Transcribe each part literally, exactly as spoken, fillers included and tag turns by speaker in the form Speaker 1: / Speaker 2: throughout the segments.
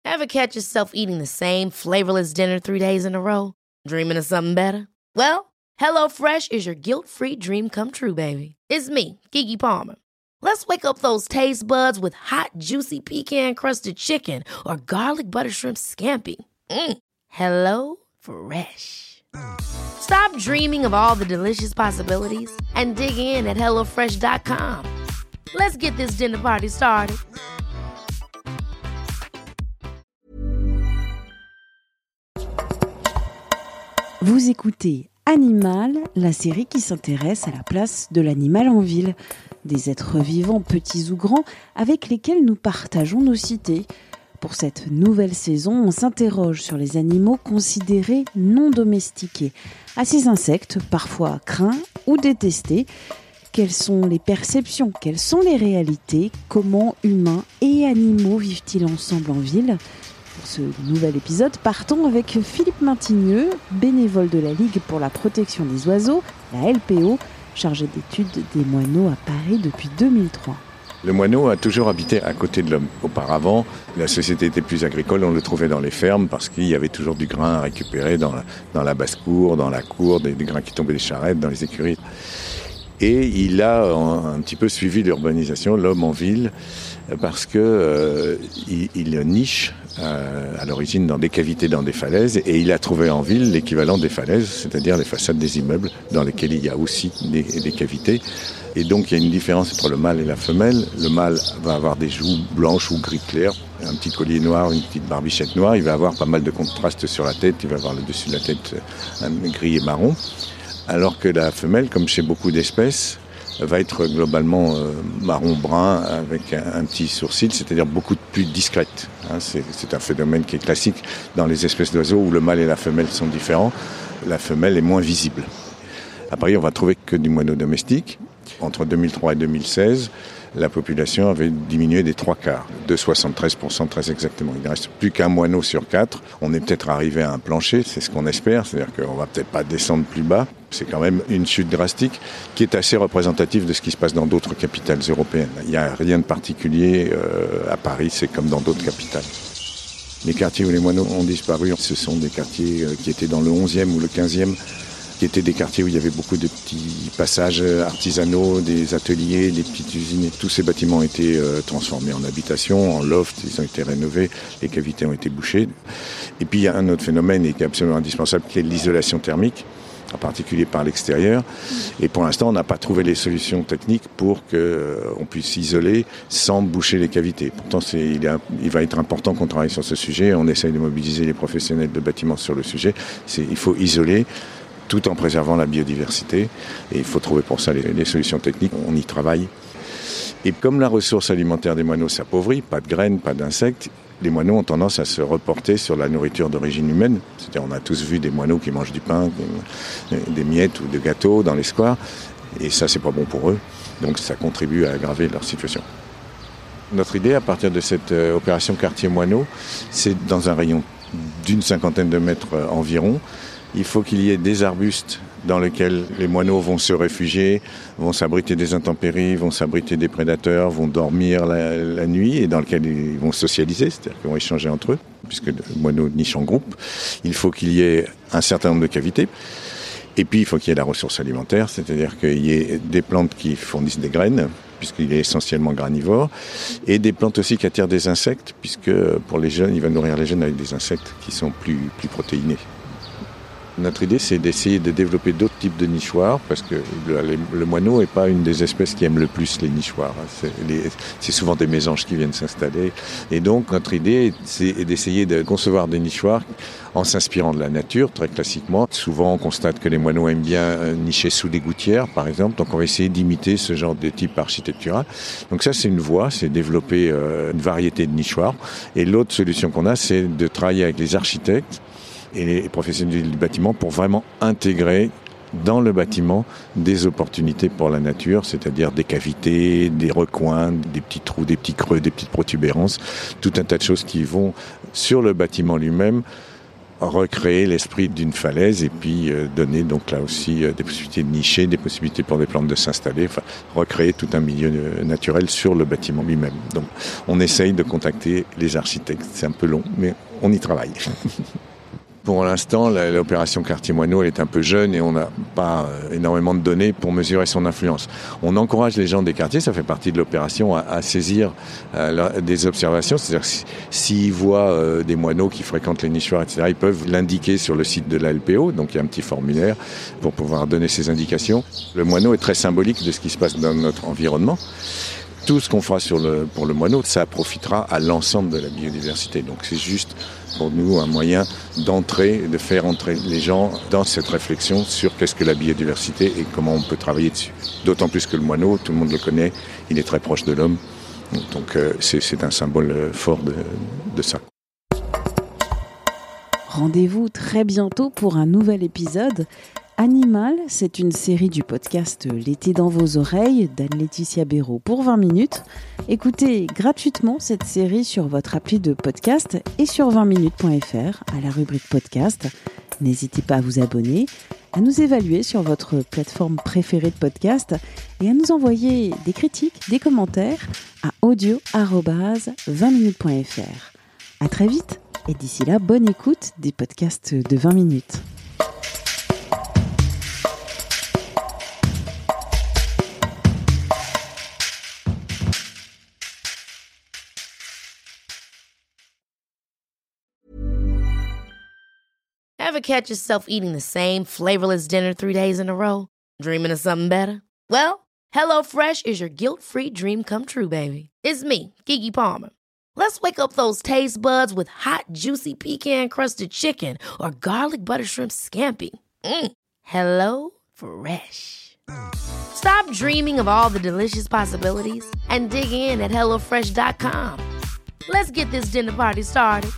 Speaker 1: Ever catch yourself eating the same flavorless dinner three days in a row? Dreaming of something better? Well, HelloFresh is your guilt-free dream come true, baby. It's me, Keke Palmer. Let's wake up those taste buds with hot, juicy pecan-crusted chicken or garlic butter shrimp scampi. Mm. Hello Fresh. Stop dreaming of all the delicious possibilities and dig in at hello fresh dot com. Let's get this dinner party started.
Speaker 2: Vous écoutez Animal, la série qui s'intéresse à la place de l'animal en ville. Des êtres vivants, petits ou grands, avec lesquels nous partageons nos cités. Pour cette nouvelle saison, on s'interroge sur les animaux considérés non domestiqués. À ces insectes, parfois craints ou détestés, quelles sont les perceptions, quelles sont les réalités, comment humains et animaux vivent-ils ensemble en ville ? Pour ce nouvel épisode, partons avec Philippe Maintigneux, bénévole de la Ligue pour la protection des oiseaux, la L P O, chargé d'études des moineaux à Paris depuis deux mille trois.
Speaker 3: Le moineau a toujours habité à côté de l'homme. Auparavant, la société était plus agricole, on le trouvait dans les fermes parce qu'il y avait toujours du grain à récupérer dans la, dans la basse-cour, dans la cour, des, des grains qui tombaient des charrettes, dans les écuries. Et il a un, un petit peu suivi l'urbanisation, l'homme en ville, parce que euh, il, il niche euh, à l'origine dans des cavités, dans des falaises, et il a trouvé en ville l'équivalent des falaises, c'est-à-dire les façades des immeubles dans lesquels il y a aussi des, des cavités. Et donc il y a une différence entre le mâle et la femelle. Le mâle va avoir des joues blanches ou gris clair, un petit collier noir, une petite barbichette noire, il va avoir pas mal de contrastes sur la tête, il va avoir le dessus de la tête un gris et marron. Alors que la femelle, comme chez beaucoup d'espèces, va être globalement euh, marron-brun avec un, un petit sourcil, c'est-à-dire beaucoup plus discrète. Hein, c'est, c'est un phénomène qui est classique dans les espèces d'oiseaux où le mâle et la femelle sont différents. La femelle est moins visible. À Paris, on va trouver que du moineau domestique. Entre deux mille trois et deux mille seize, la population avait diminué des trois quarts, de soixante-treize pour cent très exactement. Il ne reste plus qu'un moineau sur quatre. On est peut-être arrivé à un plancher, c'est ce qu'on espère, c'est-à-dire qu'on ne va peut-être pas descendre plus bas. C'est quand même une chute drastique qui est assez représentative de ce qui se passe dans d'autres capitales européennes. Il n'y a rien de particulier euh, à Paris, c'est comme dans d'autres capitales. Les quartiers où les moineaux ont disparu, ce sont des quartiers euh, qui étaient dans le onzième ou le quinzième, qui étaient des quartiers où il y avait beaucoup de petits passages artisanaux, des ateliers, des petites usines. Et tous ces bâtiments ont été euh, transformés en habitations, en loft, ils ont été rénovés, les cavités ont été bouchées. Et puis il y a un autre phénomène et qui est absolument indispensable, qui est l'isolation thermique, en particulier par l'extérieur. Et pour l'instant, on n'a pas trouvé les solutions techniques pour qu'on euh, puisse isoler sans boucher les cavités. Pourtant, c'est, il, est, il va être important qu'on travaille sur ce sujet. On essaye de mobiliser les professionnels de bâtiments sur le sujet. C'est, il faut isoler tout en préservant la biodiversité. Et il faut trouver pour ça les, les solutions techniques. On y travaille. Et comme la ressource alimentaire des moineaux s'appauvrit, pas de graines, pas d'insectes, les moineaux ont tendance à se reporter sur la nourriture d'origine humaine. C'est-à-dire, on a tous vu des moineaux qui mangent du pain, des miettes ou des gâteaux dans les squares. Et ça, c'est pas bon pour eux. Donc, ça contribue à aggraver leur situation. Notre idée, à partir de cette euh, opération quartier moineau, c'est dans un rayon d'une cinquantaine de mètres euh, environ, il faut qu'il y ait des arbustes dans lesquels les moineaux vont se réfugier, vont s'abriter des intempéries, vont s'abriter des prédateurs, vont dormir la, la nuit et dans lequel ils vont socialiser, c'est-à-dire qu'ils vont échanger entre eux, puisque le moineau niche en groupe. Il faut qu'il y ait un certain nombre de cavités. Et puis, il faut qu'il y ait la ressource alimentaire, c'est-à-dire qu'il y ait des plantes qui fournissent des graines, puisqu'il est essentiellement granivore, et des plantes aussi qui attirent des insectes, puisque pour les jeunes, il va nourrir les jeunes avec des insectes qui sont plus, plus protéinés. Notre idée, c'est d'essayer de développer d'autres types de nichoirs, parce que le, le moineau n'est pas une des espèces qui aime le plus les nichoirs. C'est, les, c'est souvent des mésanges qui viennent s'installer. Et donc, notre idée, c'est d'essayer de concevoir des nichoirs en s'inspirant de la nature, très classiquement. Souvent, on constate que les moineaux aiment bien nicher sous des gouttières, par exemple. Donc, on va essayer d'imiter ce genre de type architectural. Donc ça, c'est une voie, c'est développer euh, une variété de nichoirs. Et l'autre solution qu'on a, c'est de travailler avec les architectes et les professionnels du bâtiment pour vraiment intégrer dans le bâtiment des opportunités pour la nature, c'est-à-dire des cavités, des recoins, des petits trous, des petits creux, des petites protubérances, tout un tas de choses qui vont sur le bâtiment lui-même recréer l'esprit d'une falaise et puis euh, donner donc là aussi euh, des possibilités de nicher, des possibilités pour des plantes de s'installer, enfin recréer tout un milieu euh, naturel sur le bâtiment lui-même. Donc on essaye de contacter les architectes, c'est un peu long, mais on y travaille. Pour l'instant, la, l'opération Quartier Moineau, elle est un peu jeune et on n'a pas euh, énormément de données pour mesurer son influence. On encourage les gens des quartiers, ça fait partie de l'opération, à, à saisir euh, la, des observations. C'est-à-dire que si, s'ils voient euh, des moineaux qui fréquentent les nichoirs, et cetera, ils peuvent l'indiquer sur le site de la L P O. Donc il y a un petit formulaire pour pouvoir donner ces indications. Le moineau est très symbolique de ce qui se passe dans notre environnement. Tout ce qu'on fera sur le, pour le moineau, ça profitera à l'ensemble de la biodiversité. Donc c'est juste pour nous un moyen d'entrer, de faire entrer les gens dans cette réflexion sur qu'est-ce que la biodiversité et comment on peut travailler dessus. D'autant plus que le moineau, tout le monde le connaît, il est très proche de l'homme. Donc euh, c'est, c'est un symbole fort de, de ça.
Speaker 2: Rendez-vous très bientôt pour un nouvel épisode. Animal, c'est une série du podcast L'été dans vos oreilles d'Anne-Laetitia Béraud pour vingt minutes. Écoutez gratuitement cette série sur votre appli de podcast et sur vingt minutes point f r à la rubrique podcast. N'hésitez pas à vous abonner, à nous évaluer sur votre plateforme préférée de podcast et à nous envoyer des critiques, des commentaires à audio arobase vingt minutes point f r. À très vite et d'ici là, bonne écoute des podcasts de vingt minutes.
Speaker 1: Ever catch yourself eating the same flavorless dinner three days in a row? Dreaming of something better? Well, HelloFresh is your guilt-free dream come true, baby. It's me, Keke Palmer. Let's wake up those taste buds with hot, juicy pecan-crusted chicken or garlic butter shrimp scampi. Mm. Hello Fresh. Stop dreaming of all the delicious possibilities and dig in at hello fresh dot com. Let's get this dinner party started.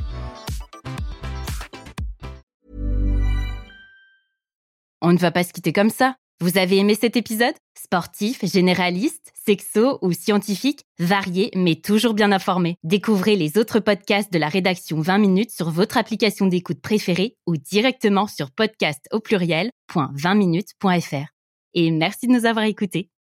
Speaker 4: On ne va pas se quitter comme ça. Vous avez aimé cet épisode ? Sportif, généraliste, sexo ou scientifique, varié mais toujours bien informé. Découvrez les autres podcasts de la rédaction vingt minutes sur votre application d'écoute préférée ou directement sur podcast au pluriel point vingt minutes point f r. Et merci de nous avoir écoutés.